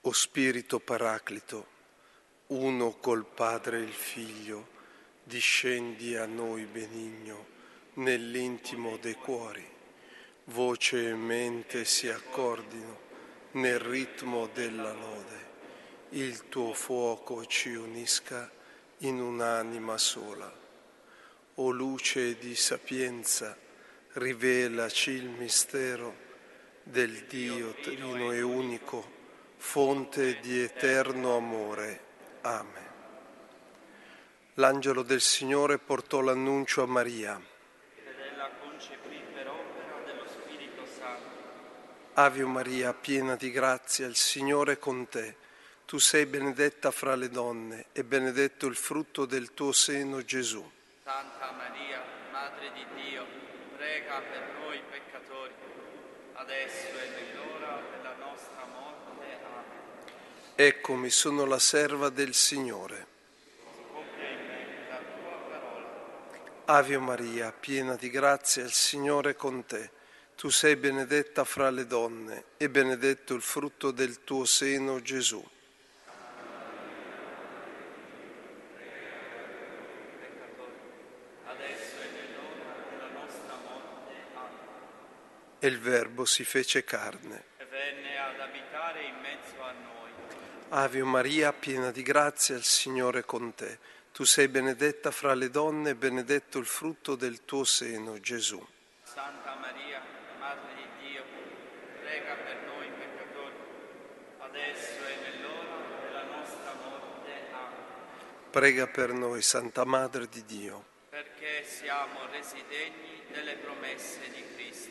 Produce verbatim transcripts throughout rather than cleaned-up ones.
O Spirito Paraclito, uno col Padre e il Figlio, discendi a noi benigno nell'intimo dei cuori. Voce e mente si accordino nel ritmo della lode. Il tuo fuoco ci unisca in un'anima sola. O luce di sapienza, rivelaci il mistero del Dio trino e unico, fonte di eterno amore. Amen. L'angelo del Signore portò l'annuncio a Maria. Ed ella concepì per opera dello Spirito Santo. Ave Maria, piena di grazia, il Signore è con te. Tu sei benedetta fra le donne e benedetto il frutto del tuo seno, Gesù. Santa Maria, Madre di Dio, prega per noi peccatori, adesso e nell'ora della nostra morte. Amen. Eccomi, sono la serva del Signore. Compia in me la tua parola. Ave Maria, piena di grazia, il Signore è con te. Tu sei benedetta fra le donne e benedetto il frutto del tuo seno, Gesù. E il Verbo si fece carne E venne ad abitare in mezzo a noi. Ave Maria, piena di grazia, il Signore è con te. Tu sei benedetta fra le donne e benedetto il frutto del tuo seno, Gesù. Santa Maria, Madre di Dio, prega per noi peccatori, adesso e nell'ora della nostra morte. Amen. Prega per noi, Santa Madre di Dio, perché siamo resi degni delle promesse di Cristo.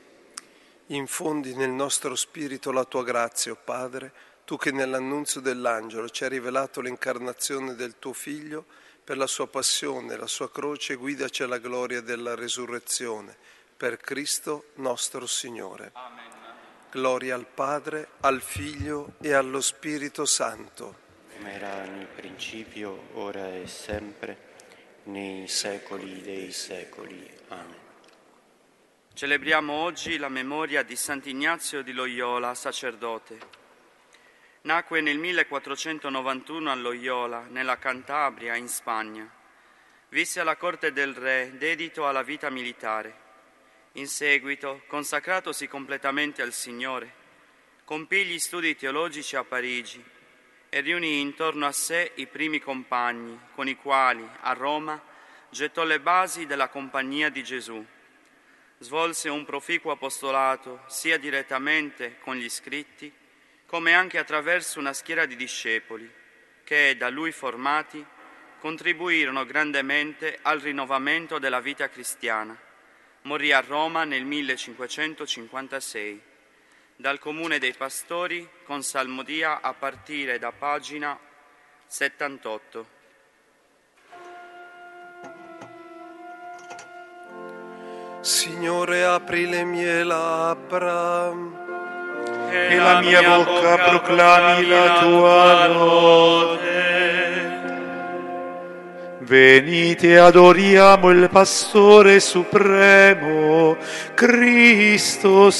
Infondi nel nostro spirito la tua grazia, o Padre, tu che nell'annunzio dell'angelo ci hai rivelato l'incarnazione del tuo Figlio, per la sua passione e la sua croce guidaci alla gloria della resurrezione, per Cristo nostro Signore. Amen. Gloria al Padre, al Figlio e allo Spirito Santo. Come era nel principio, ora e sempre, nei secoli dei secoli. Amen. Celebriamo oggi la memoria di Sant'Ignazio di Loyola, sacerdote. Nacque nel millequattrocentonovantuno a Loyola, nella Cantabria, in Spagna. Visse alla corte del re, dedito alla vita militare. In seguito, consacratosi completamente al Signore, compì gli studi teologici a Parigi e riunì intorno a sé i primi compagni, con i quali, a Roma, gettò le basi della Compagnia di Gesù. Svolse un proficuo apostolato sia direttamente con gli scritti, come anche attraverso una schiera di discepoli che, da lui formati, contribuirono grandemente al rinnovamento della vita cristiana. Morì a Roma nel millecinquecentocinquantasei, dal Comune dei Pastori, con salmodia a partire da pagina settantotto. Signore, apri le mie labbra e la mia bocca proclami la tua lode. Venite, adoriamo il Pastore Supremo, Cristo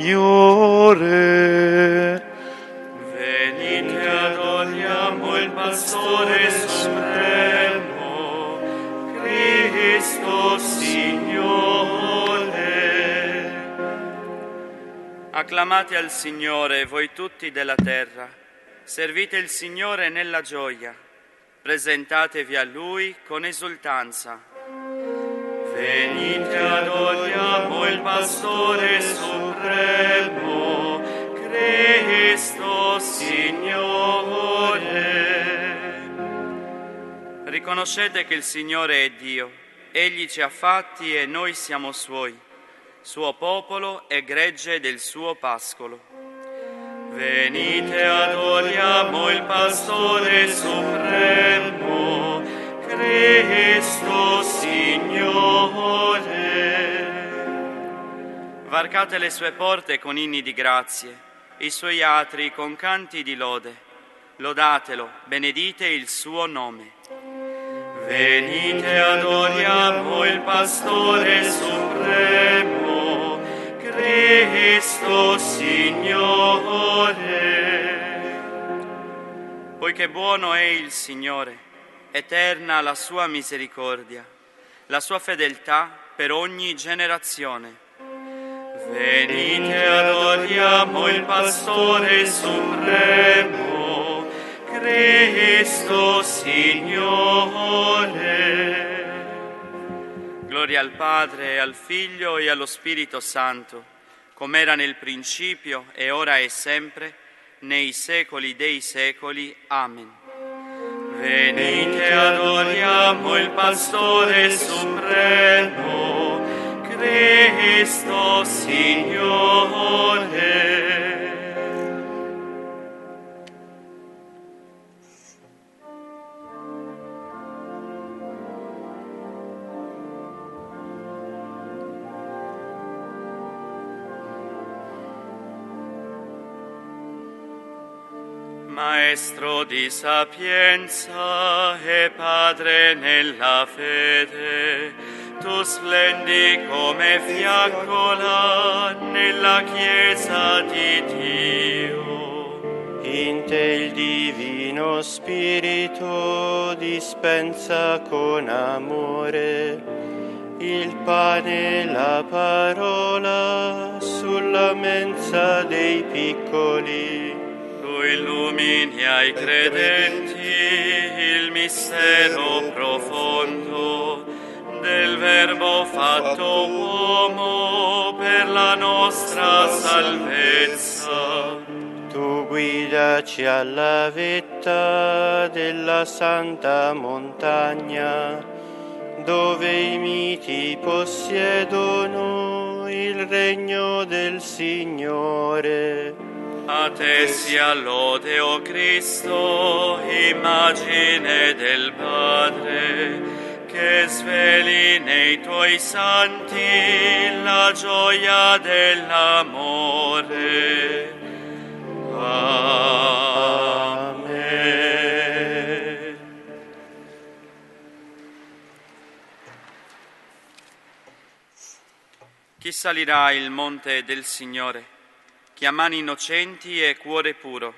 Signore. Venite, adoriamo il Pastore Supremo, Cristo Signore. Acclamate al Signore, voi tutti della terra, servite il Signore nella gioia, presentatevi a Lui con esultanza. Venite, adoriamo il Pastore Supremo, Cristo Signore. Riconoscete che il Signore è Dio, Egli ci ha fatti e noi siamo Suoi, suo popolo e gregge del suo pascolo. Venite, adoriamo il Pastore Supremo, Cristo Signore. Varcate le sue porte con inni di grazie, i suoi atri con canti di lode. Lodatelo, benedite il suo nome. Venite, adoriamo il Pastore Supremo, Cristo Signore. poiché buono è il Signore, eterna la sua misericordia, la sua fedeltà per ogni generazione. Venite, adoriamo il Pastore Supremo, Cristo Signore. Gloria al Padre, al Figlio e allo Spirito Santo, come era nel principio, e ora e sempre, nei secoli dei secoli. Amen. Venite, adoriamo il Pastore Supremo, Cristo Signore. Maestro di sapienza e Padre nella fede, tu splendi come fiaccola nella Chiesa di Dio. In te il Divino Spirito dispensa con amore il pane e la parola sulla mensa dei piccoli. Tu illumini ai credenti il mistero profondo del Verbo fatto uomo per la nostra salvezza. Tu guidaci alla vetta della santa montagna, dove i miti possiedono il regno del Signore. A te sia lode, o Cristo, immagine del Padre, che sveli nei tuoi santi la gioia dell'amore. Amen. Chi salirà il monte del Signore? Chi ha mani innocenti e cuore puro.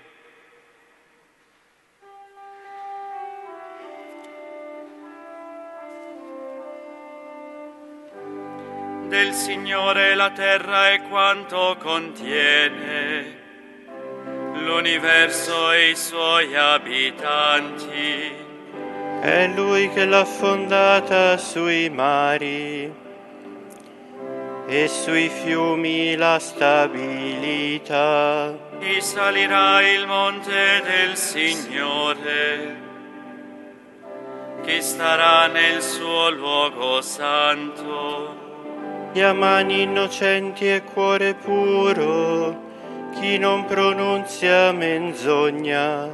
Del Signore la terra e quanto contiene, l'universo e i suoi abitanti. È Lui che l'ha fondata sui mari e sui fiumi la stabilità. Chi salirà il monte del Signore? Chi starà nel suo luogo santo? Chi ha mani innocenti e cuore puro, chi non pronunzia menzogna,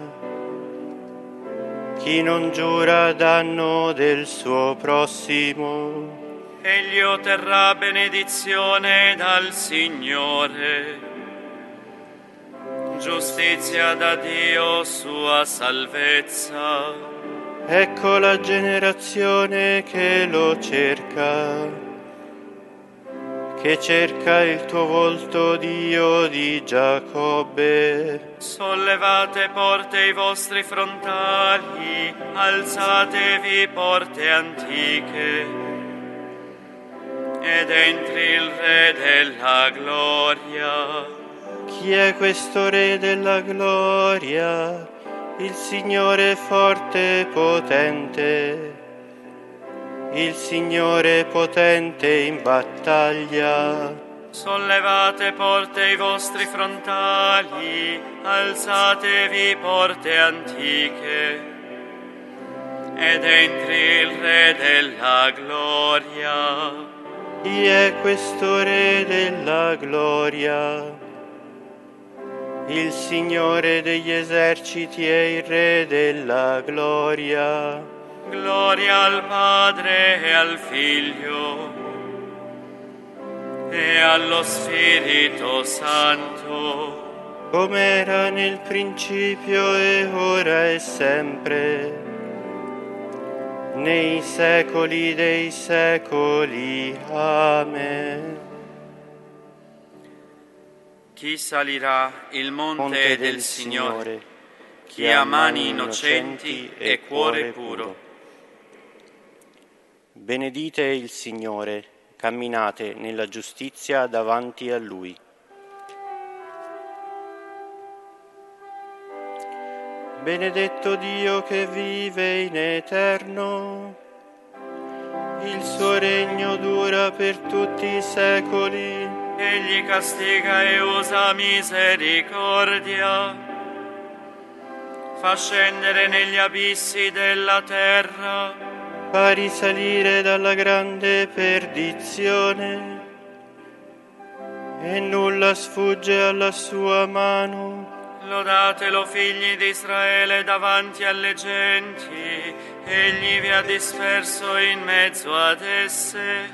chi non giura a danno del suo prossimo. Egli otterrà benedizione dal Signore, giustizia da Dio, sua salvezza. Ecco la generazione che lo cerca, che cerca il tuo volto, Dio di Giacobbe. Sollevate porte i vostri frontali, alzatevi porte antiche, ed entri il Re della gloria. Chi è questo Re della gloria? Il Signore forte e potente, il Signore potente in battaglia. Sollevate porte i vostri frontali, alzatevi porte antiche, ed entri il Re della gloria. Chi è questo Re della gloria? Il Signore degli eserciti è il Re della gloria. Gloria al Padre e al Figlio e allo Spirito Santo, come era nel principio e ora e sempre, nei secoli dei secoli. Amen. Chi salirà il monte, monte del, del Signore? Signore? chi ha mani innocenti e cuore puro. Benedite il Signore, camminate nella giustizia davanti a Lui. Benedetto Dio che vive in eterno, il suo regno dura per tutti i secoli. Egli castiga e usa misericordia, fa scendere negli abissi della terra, fa risalire dalla grande perdizione, e nulla sfugge alla sua mano. Lodatelo, figli di Israele, davanti alle genti, egli vi ha disperso in mezzo ad esse,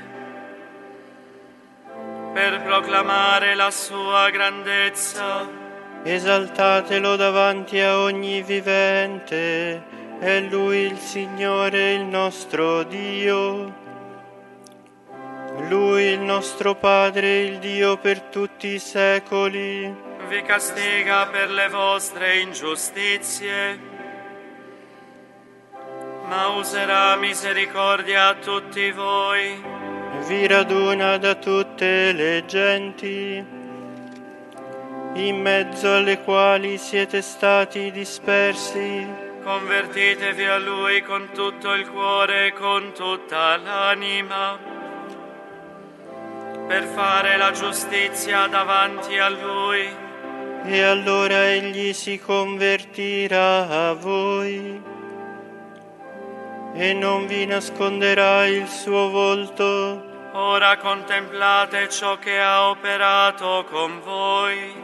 per proclamare la sua grandezza. Esaltatelo davanti a ogni vivente, è Lui il Signore, il nostro Dio. Lui il nostro Padre, il Dio per tutti i secoli. Vi castiga per le vostre ingiustizie, ma userà misericordia a tutti voi. Vi raduna da tutte le genti, in mezzo alle quali siete stati dispersi. Convertitevi a Lui con tutto il cuore e con tutta l'anima, per fare la giustizia davanti a Lui. E allora Egli si convertirà a voi e non vi nasconderà il suo volto. Ora contemplate ciò che ha operato con voi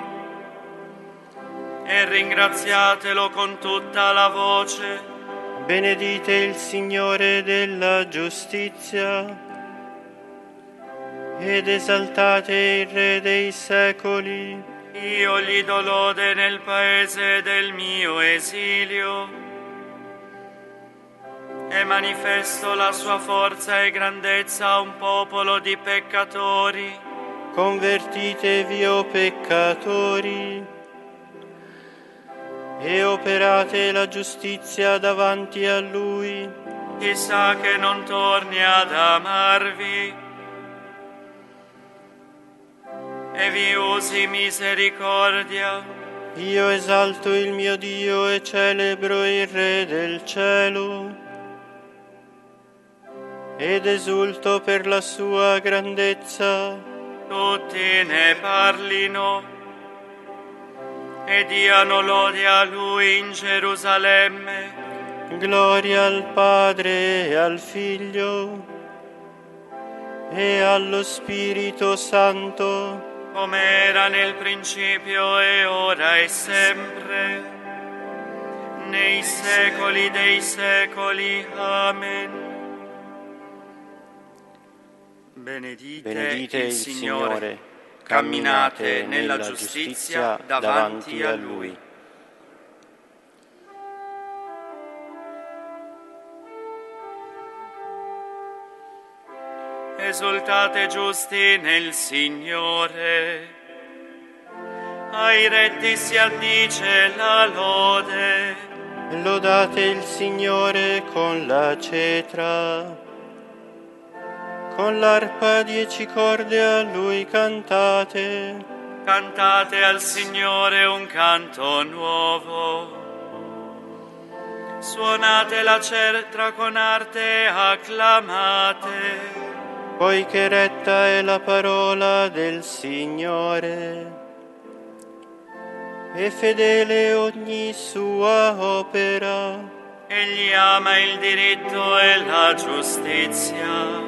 e ringraziatelo con tutta la voce. Benedite il Signore della giustizia ed esaltate il Re dei secoli. Io gli do lode nel paese del mio esilio e manifesto la sua forza e grandezza a un popolo di peccatori. Convertitevi, o peccatori, e operate la giustizia davanti a Lui. Chissà che non torni ad amarvi e vi usi misericordia. Io esalto il mio Dio e celebro il Re del cielo, ed esulto per la sua grandezza. Tutti ne parlino e diano lode a Lui in Gerusalemme. Gloria al Padre e al Figlio e allo Spirito Santo, come era nel principio e ora e sempre, nei secoli dei secoli. Amen. Benedite, Benedite il, il Signore, Signore, camminate nella giustizia davanti a Lui. Esultate giusti nel Signore, ai retti si addice la lode. Lodate il Signore con la cetra, con l'arpa dieci corde a Lui cantate. Cantate al Signore un canto nuovo, suonate la cetra con arte, acclamate. Poiché retta è la parola del Signore, e fedele ogni sua opera. Egli ama il diritto e la giustizia,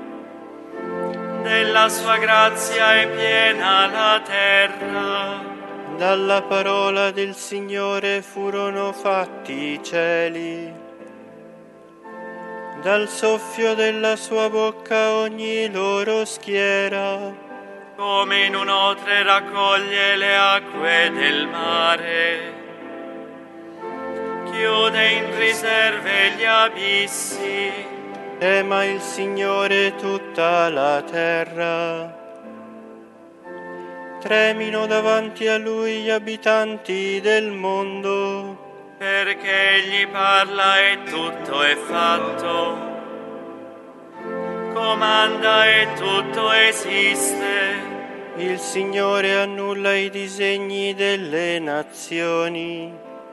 della sua grazia è piena la terra. Dalla parola del Signore furono fatti i cieli, dal soffio della sua bocca ogni loro schiera. Come in un otre raccoglie le acque del mare, chiude in riserve gli abissi. Tema il Signore tutta la terra, tremino davanti a Lui gli abitanti del mondo. perché egli parla e tutto è fatto, comanda e tutto esiste. Il Signore annulla i disegni delle nazioni,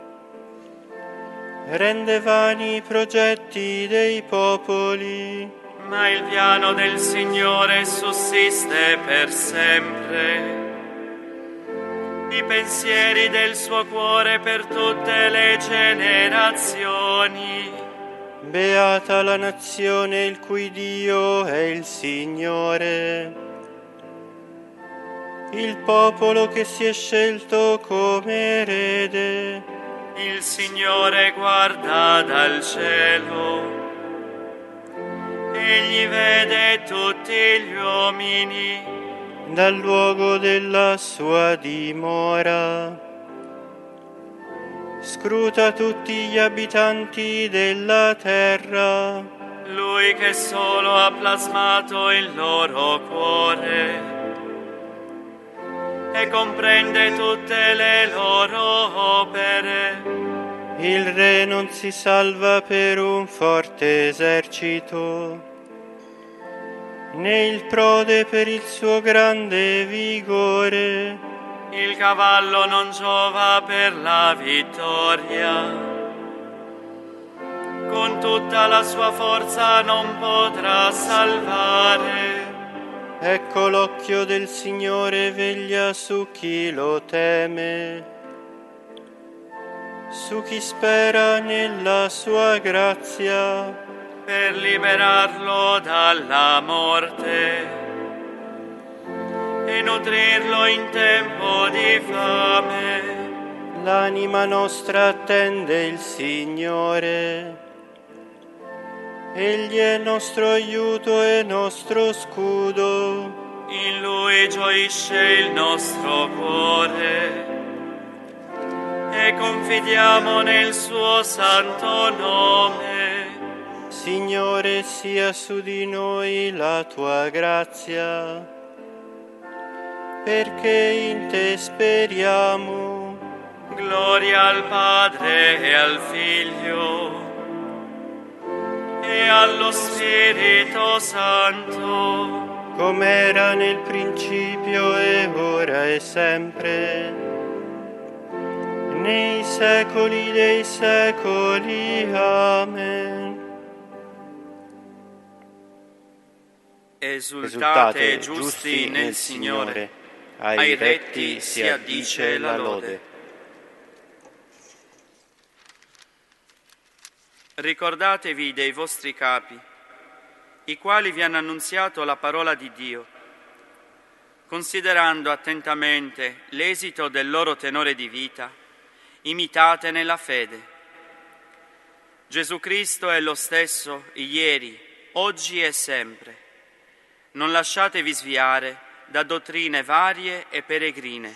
rende vani i progetti dei popoli. Ma il piano del Signore sussiste per sempre, i pensieri del suo cuore per tutte le generazioni. Beata la nazione il cui Dio è il Signore, il popolo che si è scelto come erede. Il Signore guarda dal cielo, egli vede tutti gli uomini dal luogo della sua dimora. Scruta tutti gli abitanti della terra. Lui che solo ha plasmato il loro cuore e comprende tutte le loro opere. Il re non si salva per un forte esercito, né il prode per il suo grande vigore. Il cavallo non giova per la vittoria, con tutta la sua forza non potrà salvare. Ecco l'occhio del Signore veglia su chi lo teme, su chi spera nella sua grazia, per liberarlo dalla morte e nutrirlo in tempo di fame. L'anima nostra attende il Signore, egli è nostro aiuto e nostro scudo. In lui gioisce il nostro cuore e confidiamo nel suo santo nome. Signore, sia su di noi la tua grazia, perché in te speriamo. Gloria al Padre e al Figlio e allo Spirito Santo, come era nel principio e ora e sempre, nei secoli dei secoli. Amen. Esultate giusti nel Signore, ai retti si addice la lode. Ricordatevi dei vostri capi, i quali vi hanno annunziato la parola di Dio, considerando attentamente l'esito del loro tenore di vita, imitate nella fede. Gesù Cristo è lo stesso ieri, oggi e sempre. Non lasciatevi sviare da dottrine varie e peregrine.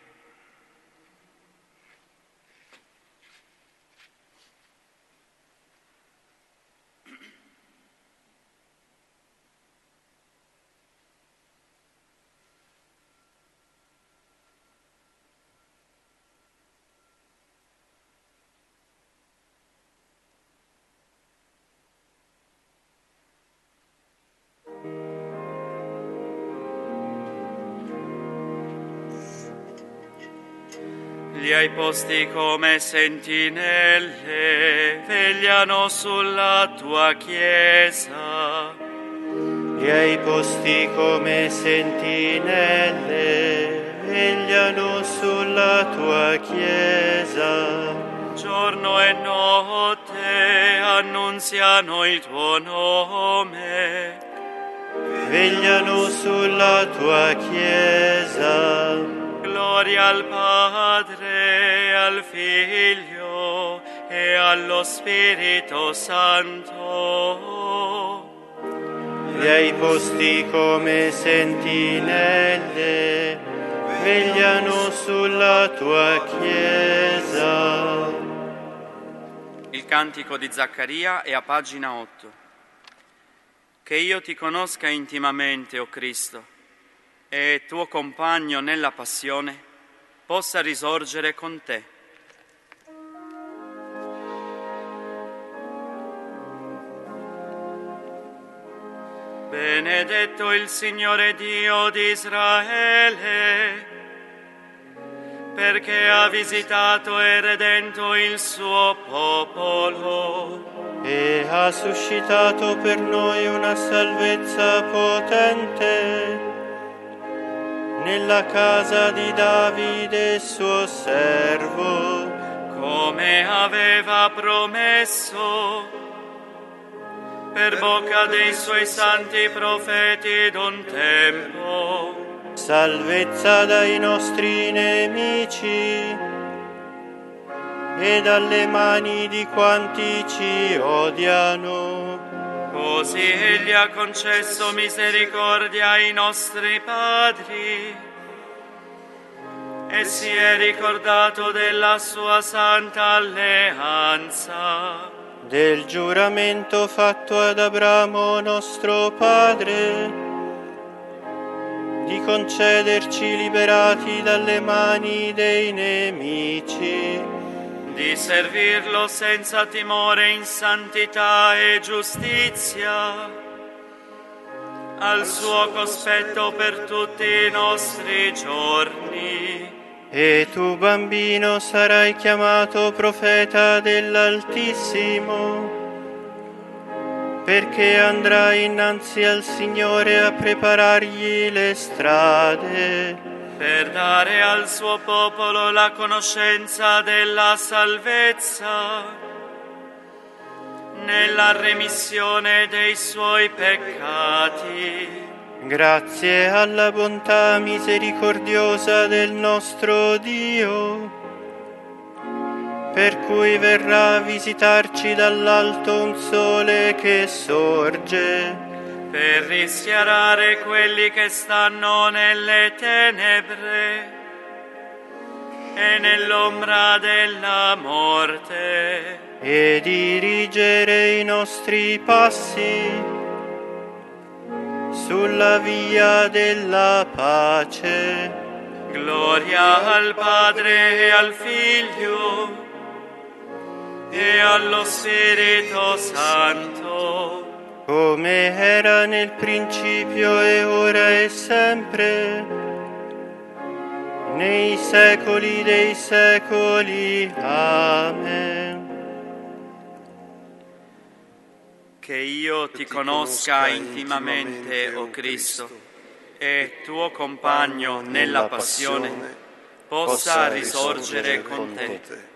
Li hai posti come sentinelle, vegliano sulla tua Chiesa. Li hai posti come sentinelle, vegliano sulla tua Chiesa. Giorno e notte annunziano il tuo nome. Vegliano sulla tua Chiesa. Gloria al Padre, al Figlio e allo Spirito Santo. Li hai posti come sentinelle, vegliano sulla tua Chiesa. Il cantico di Zaccaria è a pagina otto. Che io ti conosca intimamente, o Cristo, e tuo compagno nella passione possa risorgere con te. Benedetto il Signore Dio di Israele, perché ha visitato e redento il suo popolo e ha suscitato per noi una salvezza potente nella casa di Davide suo servo, come aveva promesso per bocca dei suoi santi profeti d'un tempo. Salvezza dai nostri nemici e dalle mani di quanti ci odiano. Così Egli ha concesso misericordia ai nostri padri e si è ricordato della sua santa alleanza, del giuramento fatto ad Abramo nostro padre, di concederci liberati dalle mani dei nemici, di servirlo senza timore in santità e giustizia, al suo cospetto per tutti i nostri giorni. E tu, bambino, sarai chiamato profeta dell'Altissimo, perché andrai innanzi al Signore a preparargli le strade, per dare al suo popolo la conoscenza della salvezza, nella remissione dei suoi peccati, grazie alla bontà misericordiosa del nostro Dio, per cui verrà a visitarci dall'alto un sole che sorge, per rischiarare quelli che stanno nelle tenebre e nell'ombra della morte, e dirigere i nostri passi sulla via della pace. Gloria al Padre e al Figlio e allo Spirito Santo, come era nel principio e ora e sempre, nei secoli dei secoli. Amen. Che io ti conosca intimamente, o Cristo, e tuo compagno nella passione possa risorgere con te.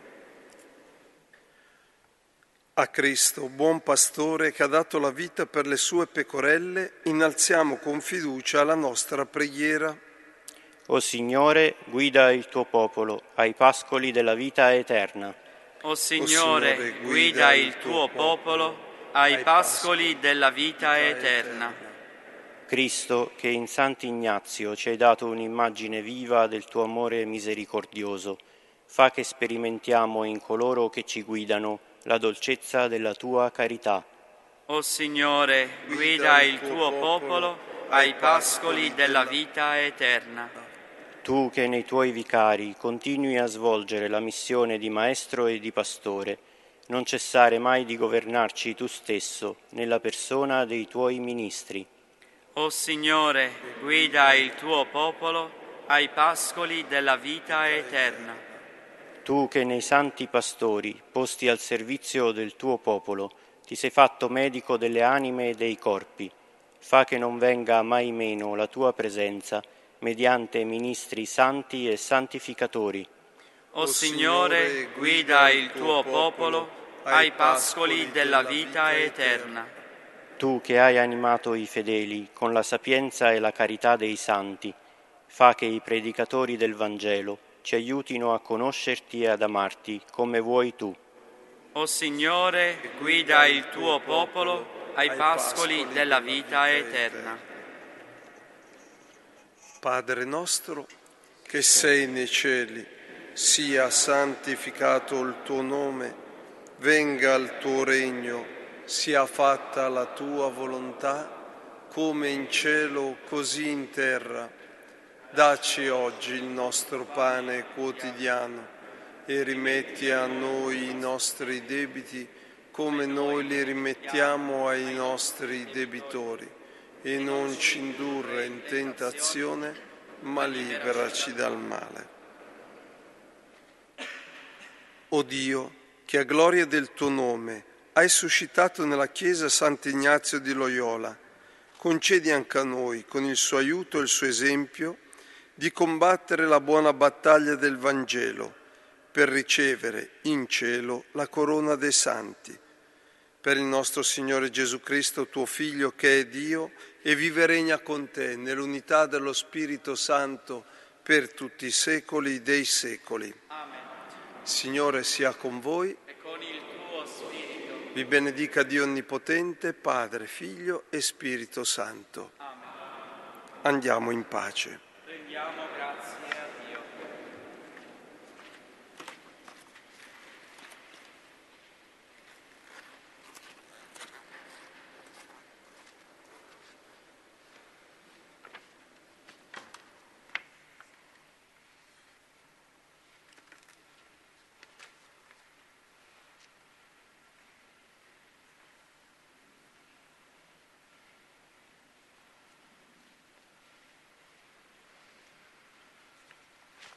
A Cristo, buon pastore che ha dato la vita per le sue pecorelle, innalziamo con fiducia la nostra preghiera. O Signore, guida il tuo popolo ai pascoli della vita eterna. O Signore, guida il tuo popolo ai pascoli della vita eterna. Cristo, che in Sant'Ignazio ci hai dato un'immagine viva del tuo amore misericordioso, fa che sperimentiamo in coloro che ci guidano la dolcezza della tua carità. O Signore, guida il tuo popolo ai pascoli della vita eterna. Tu che nei tuoi vicari continui a svolgere la missione di maestro e di pastore, non cessare mai di governarci tu stesso nella persona dei tuoi ministri. O Signore, guida il tuo popolo ai pascoli della vita eterna. Tu che nei santi pastori, posti al servizio del tuo popolo, ti sei fatto medico delle anime e dei corpi, fa che non venga mai meno la tua presenza mediante ministri santi e santificatori. O Signore, guida il tuo popolo ai pascoli della vita eterna. Tu che hai animato i fedeli con la sapienza e la carità dei santi, fa che i predicatori del Vangelo ci aiutino a conoscerti e ad amarti come vuoi tu. O Signore, guida il tuo popolo ai pascoli della vita eterna. Padre nostro, che sei nei cieli, sia santificato il tuo nome, venga il tuo regno, sia fatta la tua volontà, come in cielo così in terra. Dacci oggi il nostro pane quotidiano e rimetti a noi i nostri debiti come noi li rimettiamo ai nostri debitori. e non ci indurre in tentazione, ma liberaci dal male. O Dio, che a gloria del tuo nome hai suscitato nella Chiesa Sant'Ignazio di Loyola, concedi anche a noi, con il suo aiuto e il suo esempio, di combattere la buona battaglia del Vangelo, per ricevere in cielo la corona dei santi. Per il nostro Signore Gesù Cristo, tuo Figlio, che è Dio, e vive e regna con te nell'unità dello Spirito Santo per tutti i secoli dei secoli. Amen. Signore sia con voi. E con il tuo spirito. Vi benedica Dio Onnipotente, Padre, Figlio e Spirito Santo. Amen. Andiamo in pace. Prendiamo